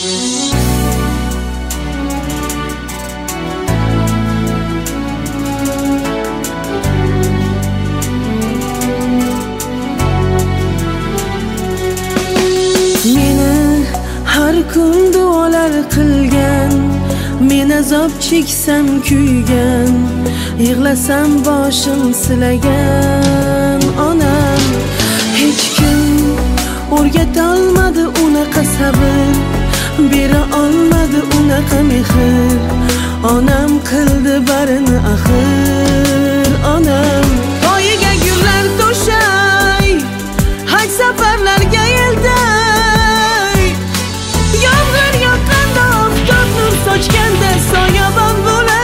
Har kun duolar qilgan, men azob cheksam kuygan, yig'lasam boshim silagan onam. Hech kim o'rgata olmadi unaqa sabr, bera olmadi unaqa mehr. Onam qildi barini axir onam. Oyiga gullar to'shay, haj safarlarga elday, yomg'ir yoqqanda oftob nur sochganda soyabon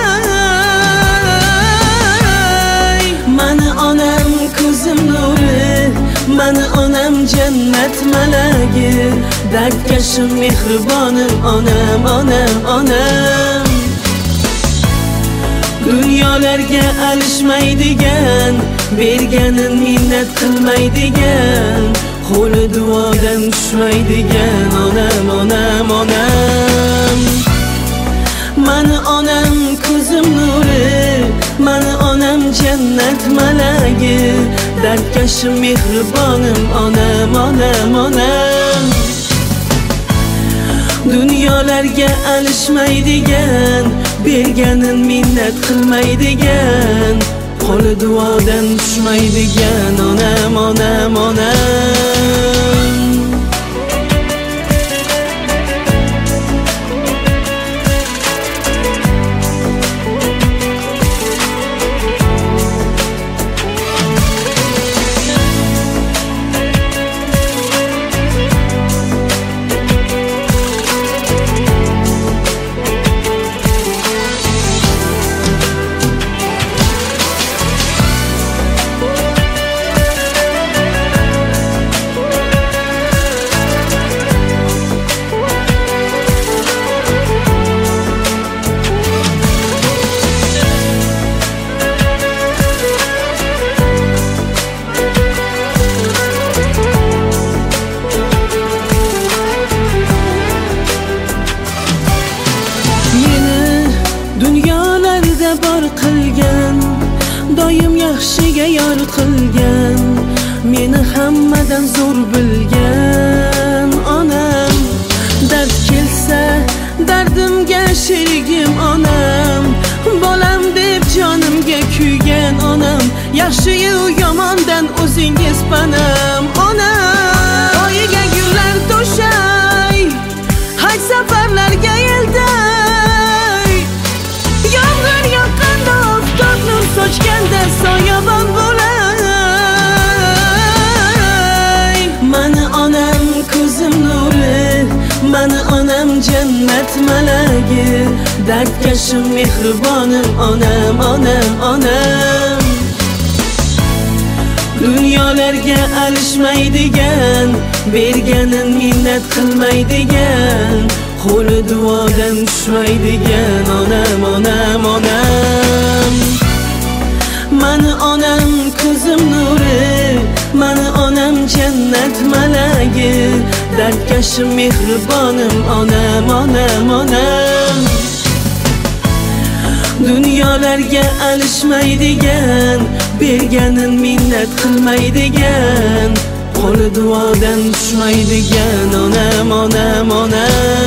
bo'lay. Mani onam ko'zim nuri, mani onam jannat malagi, dardkashim mehribonim onam, onam, onam. Dunyolarga alishmaydigan, berganin minnat qilmaydigan, qo'li duodan tushmaydigan onam, onam, onam. Mani onam ko'zim nuri, mani onam jannat malagi, dardkashim mehribonim onam, onam, onam. Dunyolarga alishmaydigan, berganin minnat qilmaydigan, qo'li duodan tushmaydigan onam, onam, onam. Bor qilgan, doim yaxshiga yor qilgan, meni hammadan zo'r bilgan onam. Dard kelsa dardimga sherigim onam, bolam deb jonimga kuygan onam. Yaxshiyu yomondan o'zingiz panam onam. Oyiga gullar to'shay, haj safarlarga elday, yomg'ir yoqqanda oftob nur sochganda soyabon bo'lay. Mani onam ko'zim nuri, mani onam jannat malagi, dardkashim mehribonim onam, onam, onam. Dunyolarga alishmaydigan, berganin minnat qilmaydigan, qo'li duodan tushmaydigan onam, onam, onam. Mani onam ko'zim nuri, mani onam jannat malagi, dardkashim mehribonim onam, onam, onam. Dunyolarga alishmaydigan, berganin minnat qilmaydigan, qo'li duodan tushmaydigan onam, onam, onam.